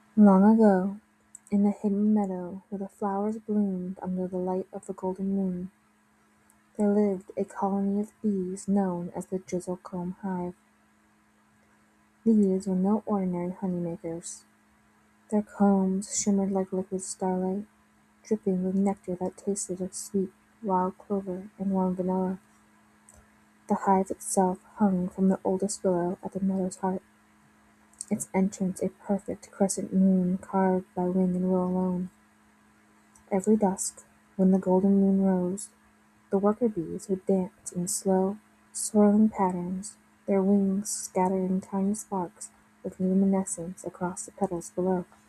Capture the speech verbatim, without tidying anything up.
Long ago, in the hidden meadow where the flowers bloomed under the light of the golden moon, there lived a colony of bees known as the Drizzlecomb Hive. These were no ordinary honey-makers. Their combs shimmered like liquid starlight, dripping with nectar that tasted of sweet wild clover and warm vanilla. The hive itself hung from the oldest willow at the meadow's heart, its entrance a perfect crescent moon carved by wing and will alone. Every dusk, when the golden moon rose, the worker bees would dance in slow, swirling patterns, their wings scattering tiny sparks of luminescence across the petals below.